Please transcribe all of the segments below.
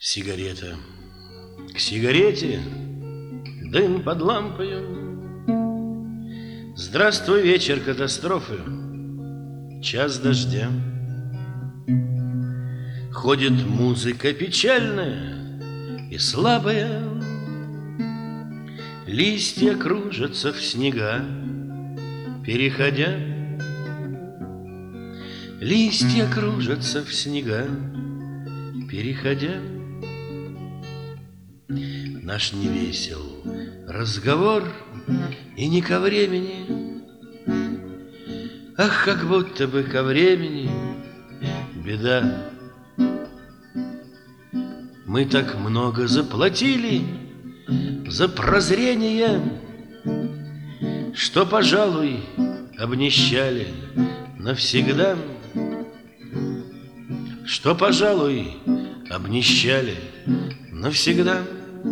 Сигарета к сигарете, дым под лампою. Здравствуй, вечер катастрофы, час дождя. Ходит музыка печальная и слабая, листья кружатся в снега, переходя. Листья кружатся в снега, переходя. Наш невесел разговор и не ко времени. Ах, как будто бы ко времени беда. Мы так много заплатили за прозрение, что, пожалуй, обнищали навсегда. Что, пожалуй, обнищали навсегда.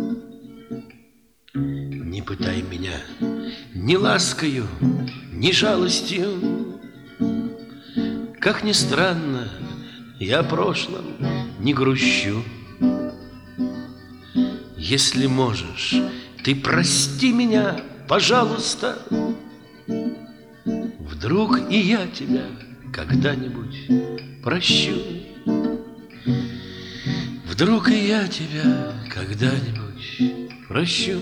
Не пытай меня ни ласкою, ни жалостью. Как ни странно, я о прошлом не грущу. Если можешь, ты прости меня, пожалуйста. Вдруг и я тебя когда-нибудь прощу. Вдруг и я тебя когда-нибудь прощу.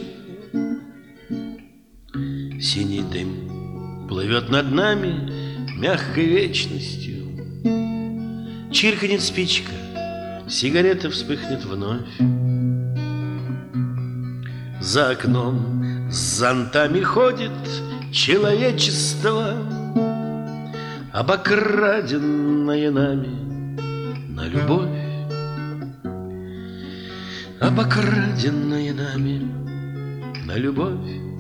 Синий дым плывет над нами мягкой вечностью. Чиркнет спичка, сигарета вспыхнет вновь. За окном с зонтами ходит человечество, обокраденное нами на любовь. Обокраденное нами на любовь.